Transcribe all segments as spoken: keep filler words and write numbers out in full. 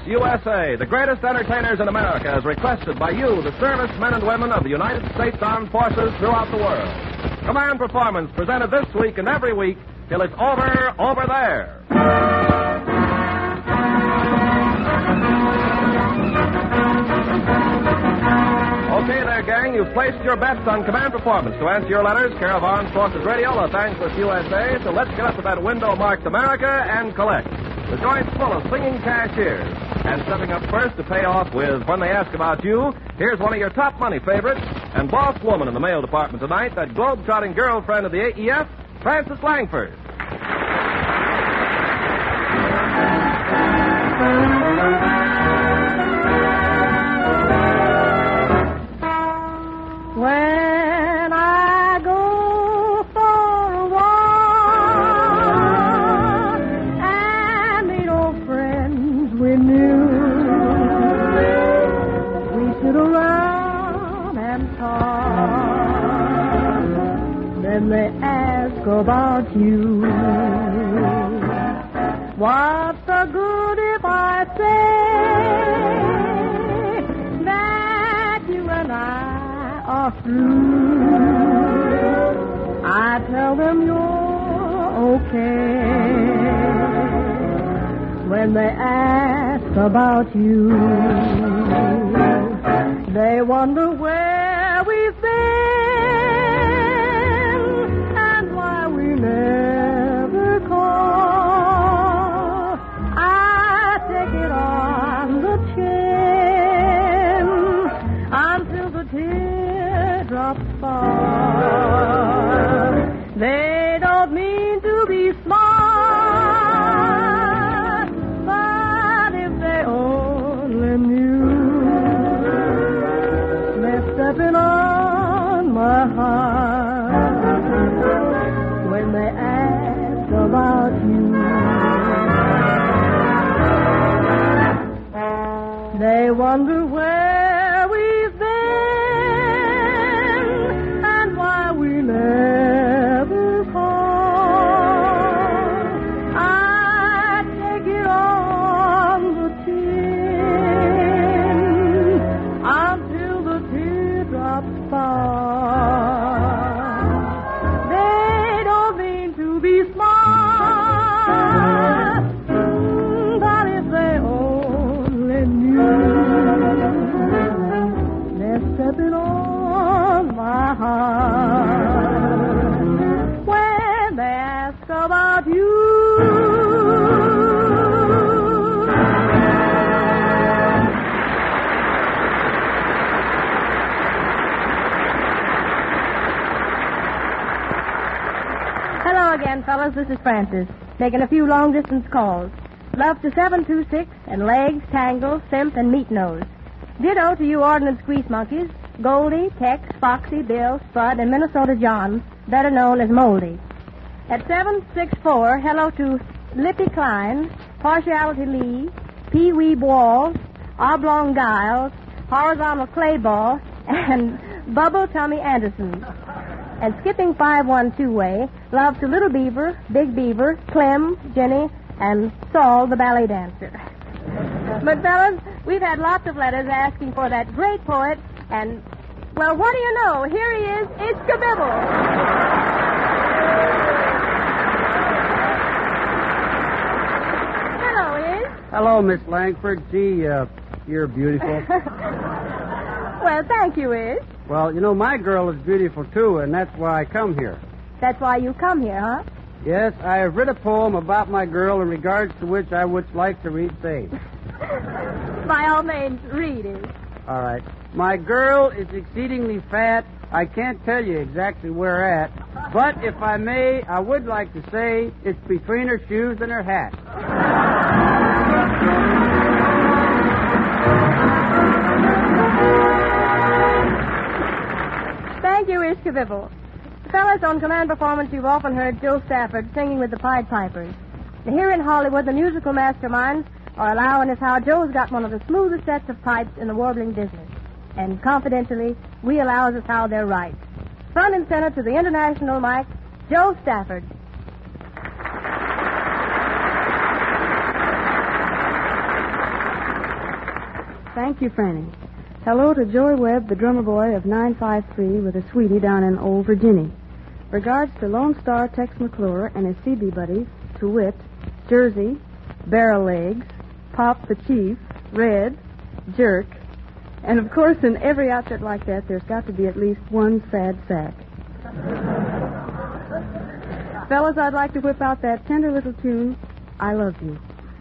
U S A, the greatest entertainers in America, as requested by you, the servicemen and women of the United States Armed Forces throughout the world. Command Performance, presented this week and every week till it's over, over there. Okay there, gang. You've placed your bets on Command Performance. To answer your letters, care of Armed Forces Radio, Los Angeles, U S A. So let's get up to that window marked America and collect. The joint's full of singing cashiers. And stepping up first to pay off with When They Ask About You, here's one of your top money favorites and boss woman in the mail department tonight, that globe-trotting girlfriend of the A E F, Frances Langford. When I go for a walk and meet old friends we knew, we sit around and talk. Then they ask about you. What's the good if I say that you and I are through? I tell them you're okay. When they ask about you, they wonder where we've been and why we never call. I take it on the chin until the tears drops fall. They don't mean to be smart, but if they only knew, they're stepping on my heart when they ask about you. They wonder where we've been and why we never call. I take it on the chin until the teardrops fall. They don't mean to be smart, but if they only knew, they're stepping on my heart when they ask about you. Hello again, fellas. This is Frances, making a few long-distance calls. Love to seven two six and Legs, Tangle, Simp, and Meat Nose. Ditto to you Ordnance Grease Monkeys, Goldie, Tex, Foxy, Bill, Spud, and Minnesota John, better known as Moldy. At seven six four, hello to Lippy Klein, Partiality Lee, Pee Wee Ball, Oblong Giles, Horizontal Clay Ball, and Bubble Tummy Anderson. And skipping five one two way, love to Little Beaver, Big Beaver, Clem, Jenny, and Saul the ballet dancer. But, fellas, we've had lots of letters asking for that great poet, and, well, what do you know? Here he is, Iskabibble. Hello, Is. Hello, Miss Langford. Gee, uh, you're beautiful. Well, thank you, Is. Well, you know, my girl is beautiful, too, and that's why I come here. That's why you come here, huh? Yes, I have written a poem about my girl in regards to which I would like to read same. By all means, read it. All right. My girl is exceedingly fat. I can't tell you exactly where at, but if I may, I would like to say it's between her shoes and her hat. Thank you, Iskabibble. Fellas, on Command Performance, you've often heard Joe Stafford singing with the Pied Pipers. Here in Hollywood, the musical masterminds are allowing us how Joe's got one of the smoothest sets of pipes in the warbling business. And confidentially, we allows us how they're right. Front and center to the international mic, Joe Stafford. Thank you, Franny. Hello to Joey Webb, the drummer boy of nine five three with a sweetie down in Old Virginia. Regards to Lone Star Tex McClure and his C B buddies, to wit, Jersey, Barrel Legs, Pop the Chief, Red, Jerk, and of course in every outfit like that there's got to be at least one sad sack. Fellas, I'd like to whip out that tender little tune, I Love You.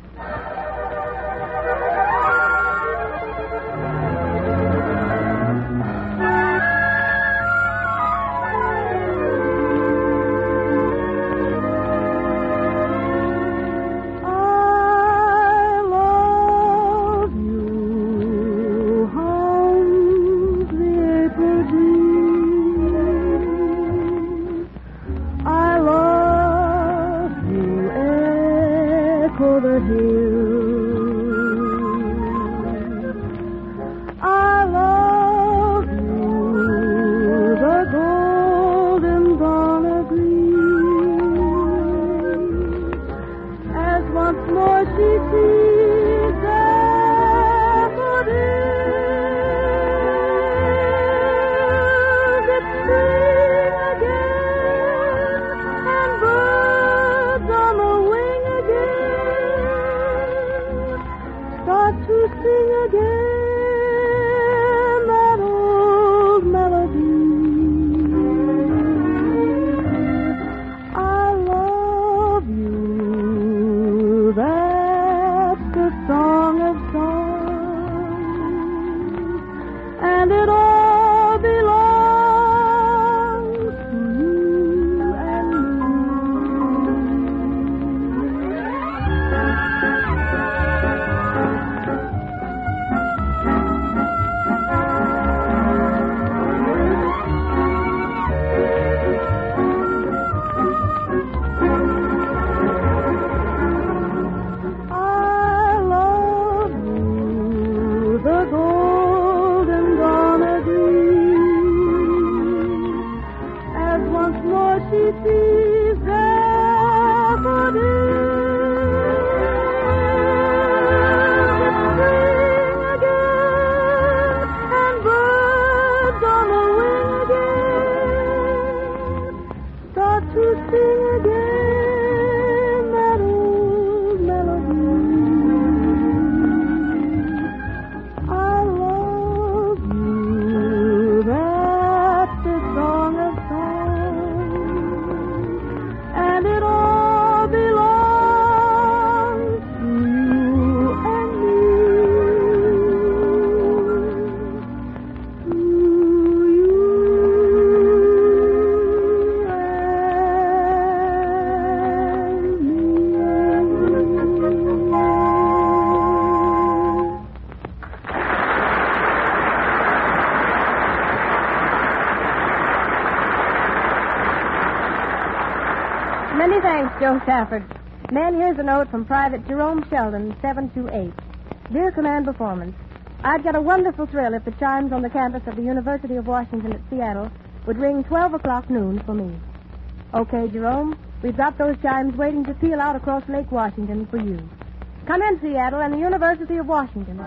Many thanks, Joe Stafford. Man, here's a note from Private Jerome Sheldon, seven two eight. Dear Command Performance, I'd get a wonderful thrill if the chimes on the campus of the University of Washington at Seattle would ring twelve o'clock noon for me. Okay, Jerome, we've got those chimes waiting to peal out across Lake Washington for you. Come in, Seattle and the University of Washington.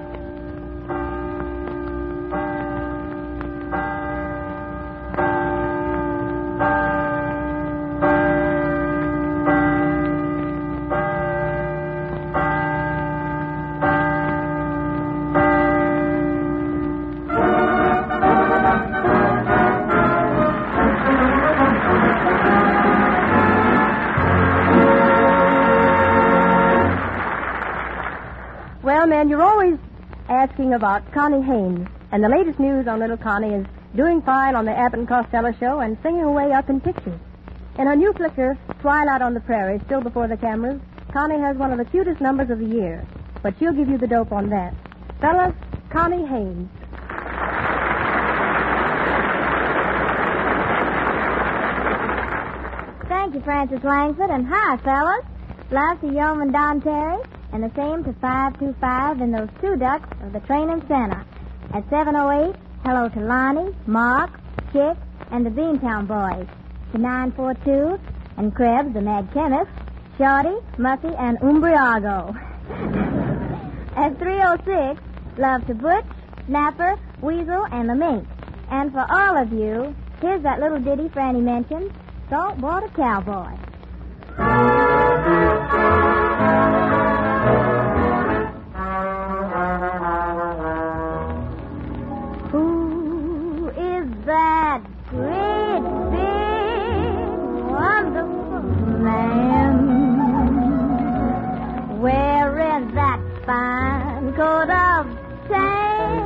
Well, man, you're always asking about Connie Haynes. And the latest news on little Connie is doing fine on the Abbott and Costello show and singing away up in pictures. In her new flicker, Twilight on the Prairie, still before the cameras, Connie has one of the cutest numbers of the year. But she'll give you the dope on that. Fellas, Connie Haynes. Thank you, Francis Langford, and hi, fellas. Love to Yeoman Don Terry, and the same to five two five in those two ducks of the training center. At seven oh eight, hello to Lonnie, Mark, Chick, and the Beantown boys. To nine four two, and Krebs, the mad chemist, Shorty, Muffy, and Umbriago. At three oh six, Love to Butch, Snapper, Weasel, and the Mink. And for all of you, here's that little ditty Franny mentioned, Saltwater Cowboy. Who is that great, big, wonderful man wearing that fine coat of tan?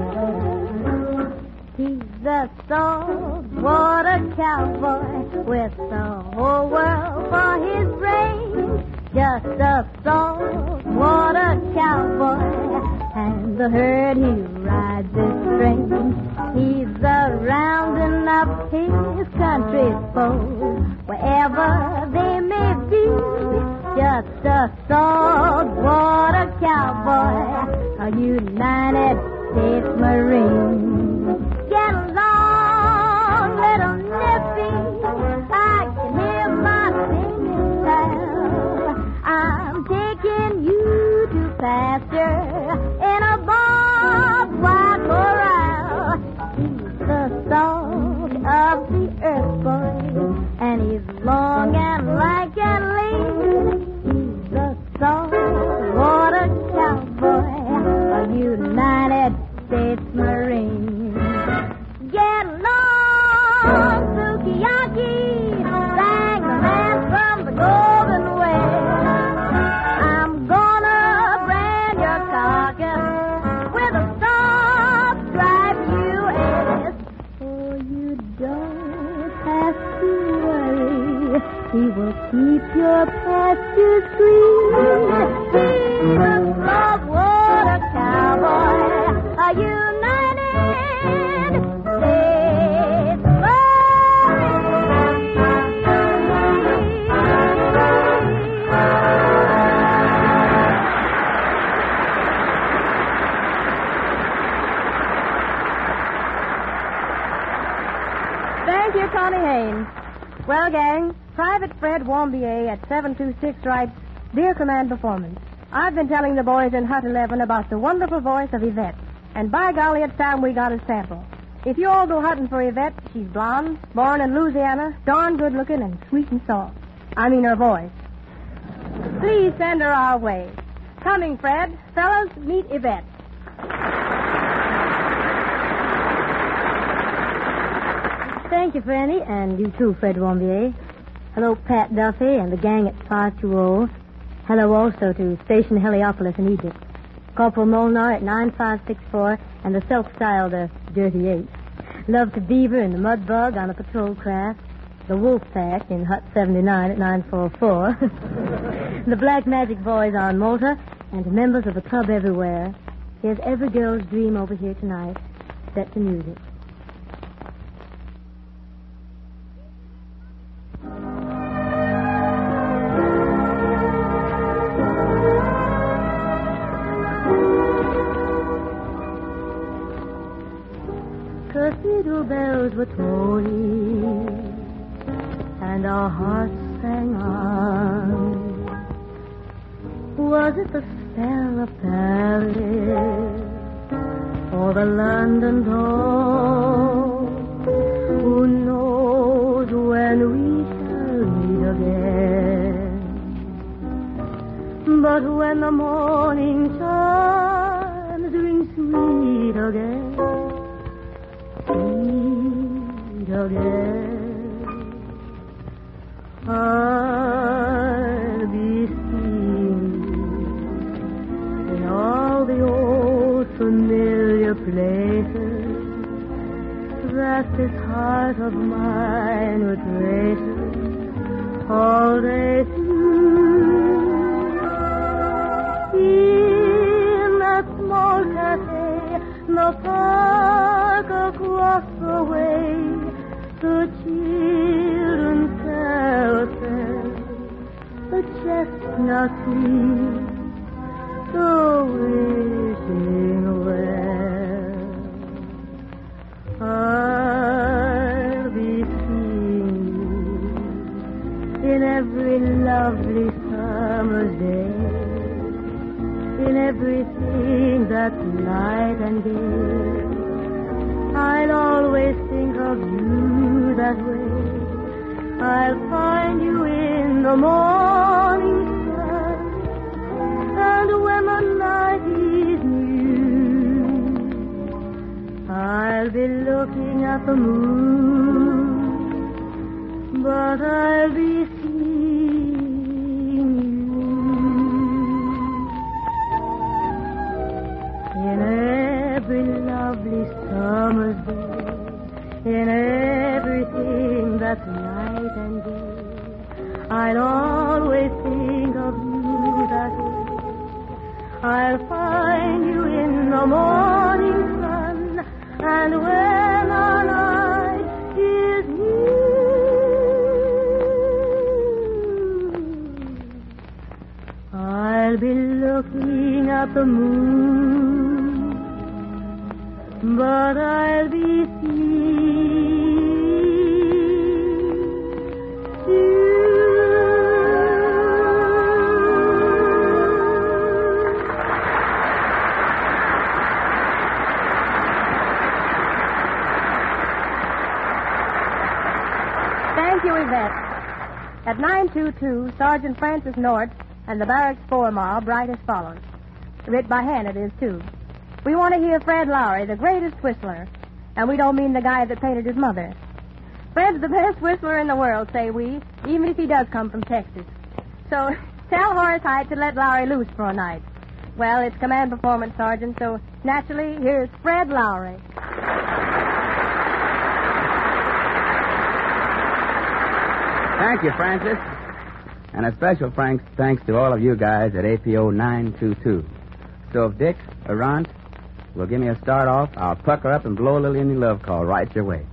He's a saltwater cowboy with the whole world for his brain. Just a saltwater cowboy, and the herd he rides is strange. He's a rounding up his country's foes, wherever they may be. Just a saltwater cowboy, a United States Marine. Get along, little Nippy, I can hear my singing bell. I'm taking you to pasture in a barbed wire corral. He's the salt of the earth, boy, and he's long and lank and lean. He's the saltwater cowboy, a United States Marine. Get along, Sukiyaki, sang the man from the Golden West. I'm gonna brand your carcass with a star-striped U S. Oh, you don't have to worry, he will keep your pastures green. He's a saltwater cowboy, a United States Marine. Thank you, Connie Haynes. Well, gang, Private Fred Wambier at seven two six writes, Dear Command Performance, I've been telling the boys in Hut eleven about the wonderful voice of Yvette, and by golly, it's time we got a sample. If you all go hunting for Yvette, she's blonde, born in Louisiana, darn good-looking, and sweet and soft. I mean her voice. Please send her our way. Coming, Fred. Fellas, meet Yvette. Thank you, Franny, and you too, Fred Wambier. Hello, Pat Duffy and the gang at five two zero. Hello also to Station Heliopolis in Egypt. Corporal Molnar at nine five six four and the self-styled uh, Dirty Eight. Love to Beaver and the Mudbug on a patrol craft. The Wolf Pack in Hut seventy-nine at nine four four. The Black Magic Boys on Malta and to members of the club everywhere. Here's Every Girl's Dream over here tonight, set to music. Cathedral bells were tolling, and our hearts sang on. Was it the spell of Paris, or the London dawn? Who knows when we shall meet again? But when the morning chimes ring sweet again, sweet again, I'll be seen in all the old familiar places that this heart of mine would traces all day through. In that small cafe, the park across the way, the children carousel, the chestnut trees, the wishing well. I'll be seeing you in every lovely summer's day, in everything that's light and gay. I'll always think of you that way. I'll find you in the morning sun, and when the night is new, I'll be looking at the moon, but I'll be seeing you. In every lovely summer's day, in everything that's light and gay, I'll always think of you that way. I'll find you in the morning sun, and when our night is new, I'll be looking at the moon, but I'll be seeing you. Thank you, Yvette. At nine two two, Sergeant Francis North and the Barracks Four Mob write as follows. Writ by hand it is, too. We want to hear Fred Lowry, the greatest whistler. And we don't mean the guy that painted his mother. Fred's the best whistler in the world, say we, even if he does come from Texas. So tell Horace Height to let Lowry loose for a night. Well, it's command performance, Sergeant, so naturally, here's Fred Lowry. Thank you, Francis. And a special thanks, thanks to all of you guys at A P O nine two two. So if Dick or Ron will give me a start off, I'll pucker up and blow a little Indian love call right your way.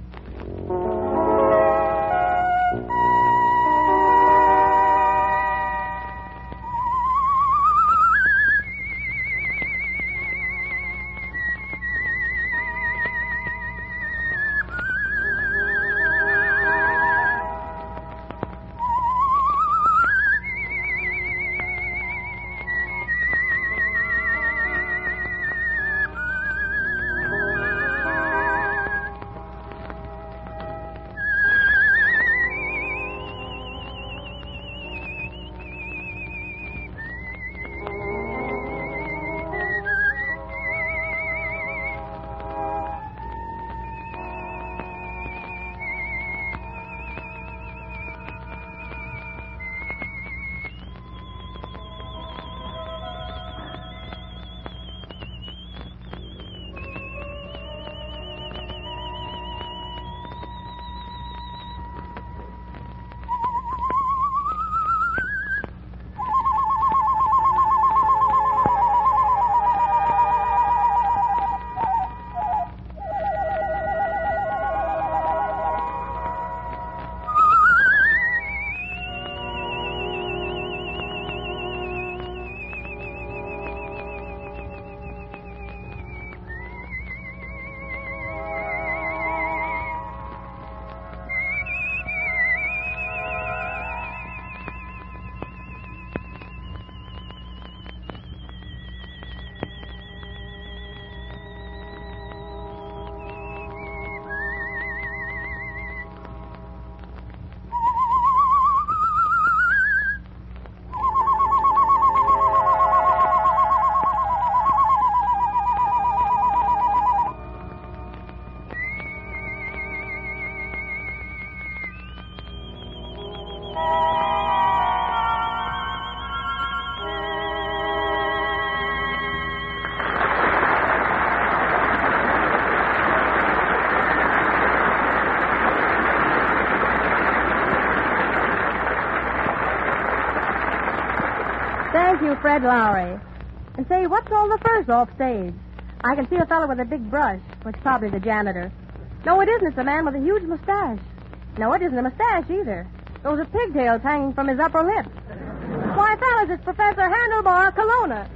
Thank you, Fred Lowry. And say, what's all the furs off stage? I can see a fellow with a big brush, which is probably the janitor. No, it isn't. It's a man with a huge mustache. No, it isn't a mustache either. Those are pigtails hanging from his upper lip. Why, fellas, it's Professor Handlebar Colonna.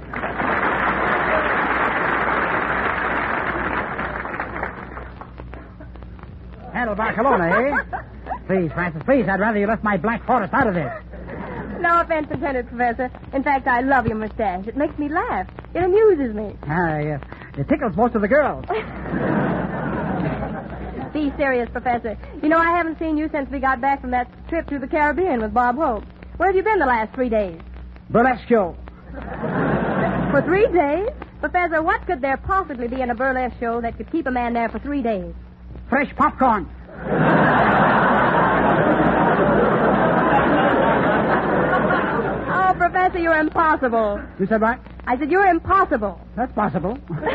Handlebar Colonna, eh? Please, Francis, please, I'd rather you left my black forest out of this. No offense intended, Professor. In fact, I love your mustache. It makes me laugh. It amuses me. Ah, yes. It tickles most of the girls. Be serious, Professor. You know, I haven't seen you since we got back from that trip to the Caribbean with Bob Hope. Where have you been the last three days? Burlesque show. For three days? Professor, what could there possibly be in a burlesque show that could keep a man there for three days? Fresh popcorn. Oh, Professor, you're impossible. You said what? I said you're impossible. That's possible.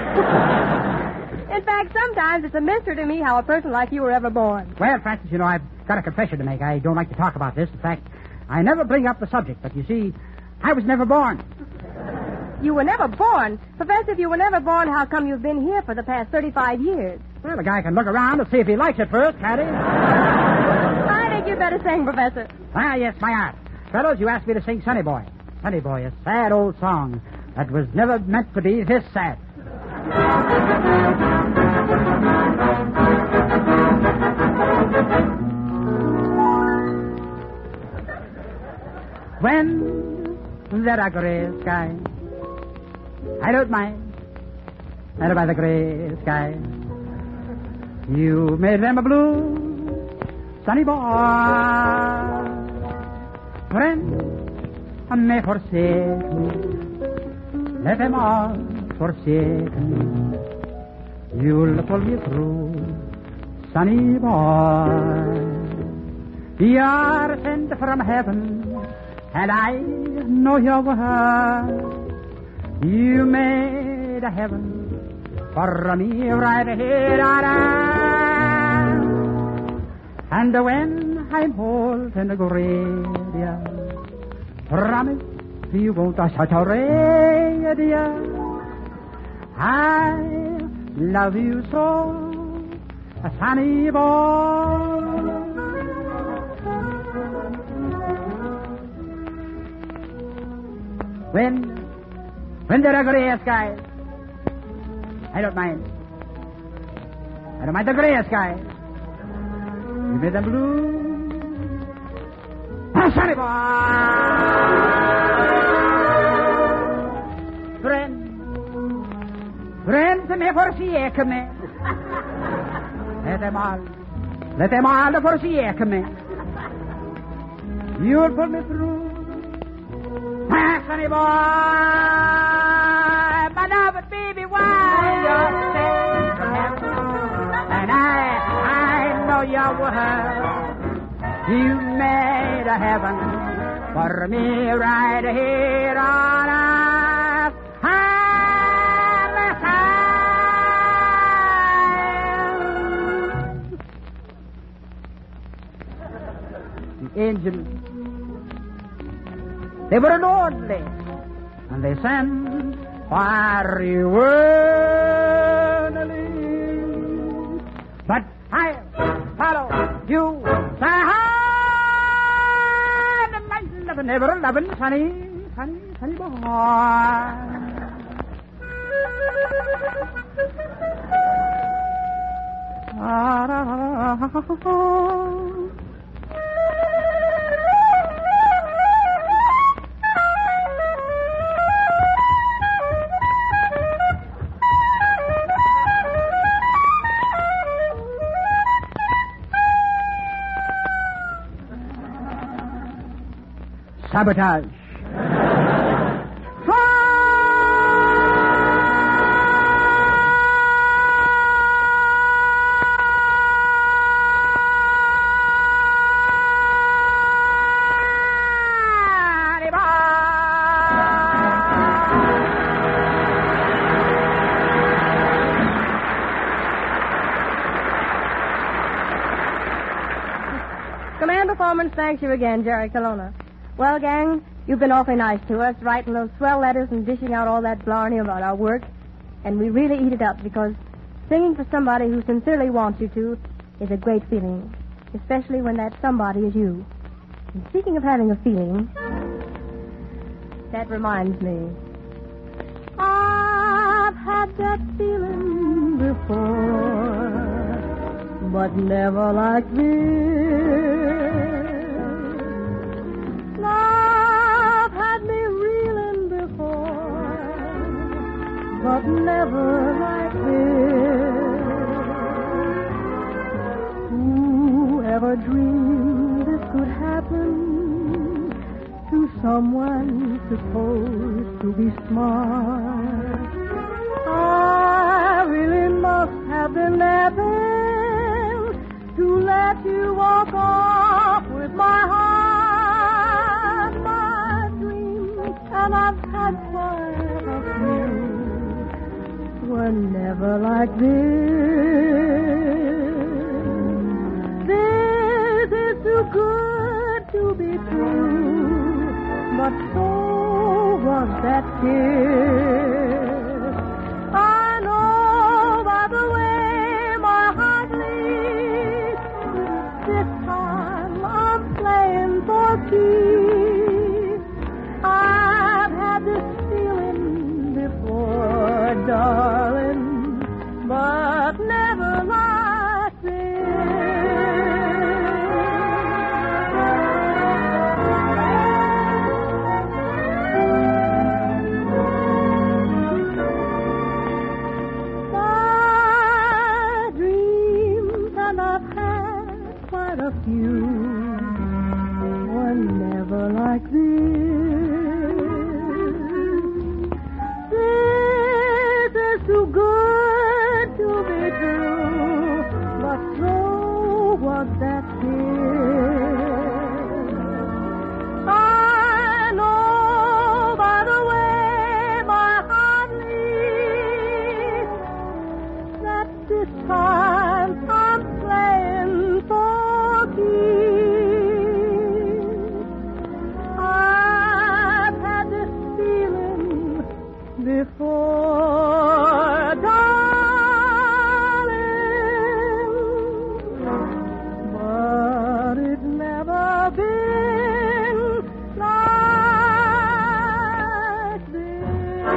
In fact, sometimes it's a mystery to me how a person like you were ever born. Well, Francis, you know, I've got a confession to make. I don't like to talk about this. In fact, I never bring up the subject. But you see, I was never born. You were never born? Professor, if you were never born, how come you've been here for the past thirty-five years? Well, a guy can look around and see if he likes it first, can't he? I think you'd better sing, Professor. Ah, yes, my art. Fellows, you asked me to sing Sonny Boy. Sonny Boy, a sad old song that was never meant to be this sad. When there are gray skies, I don't mind. And by the gray skies, you made them a blue, sunny boy. Friends may forsake me, let them all forsake me. You'll pull me through, sunny boy. You're sent from heaven, and I know your word. You made a heaven for me right here on earth. And when I'm old and gray, promise you won't touch a radio. I love you so, a sunny boy. When, when there are gray skies, I don't mind. I don't mind the gray skies. You made them blue, a sunny boy. Friends, friends may forsake me. Let them all, let them all forsake me. You'll put me through. Ah, sonny boy, my love, baby, why you're sent from heaven? And I, I know your word. You made a heaven for me right here on earth. The angels, they were lonely, and they sent for you early. But I follow you, never, never loving sunny, sunny, sunny boy. Sabotage. Command Performance thanks you again, Jerry Colonna. Well, gang, you've been awfully nice to us, writing those swell letters and dishing out all that blarney about our work. And we really eat it up because singing for somebody who sincerely wants you to is a great feeling, especially when that somebody is you. And speaking of having a feeling, that reminds me. I've had that feeling before, but never like this. Love had me reeling before, dreamed this could happen to someone supposed to be smart. I really must have been napping to let you walk off with my heart. My dreams, and I've had quite a few, were never like this. This is too good to be true, but so was that kiss. I know by the way my heart leads, this time I'm playing for keeps. I've had this feeling before, darling, but never like this. My dreams, and I've had quite a few, were never like this. This is too good to be true, but so was that kiss. I know by the way my heart leads that this time I'm playing for keeps. I've had this feeling before, darling, but it's never been like this.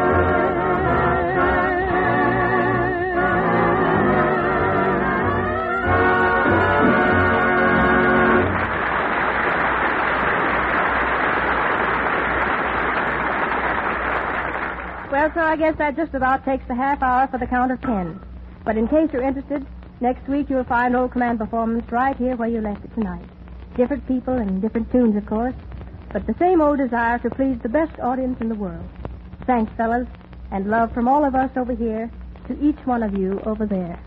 Well, sir, I guess that just about takes the half hour for the count of ten. But in case you're interested, next week you'll find old command performance right here where you left it tonight. Different people and different tunes, of course, but the same old desire to please the best audience in the world. Thanks, fellas, and love from all of us over here to each one of you over there.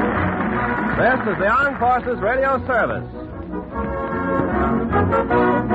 This is the Armed Forces Radio Service.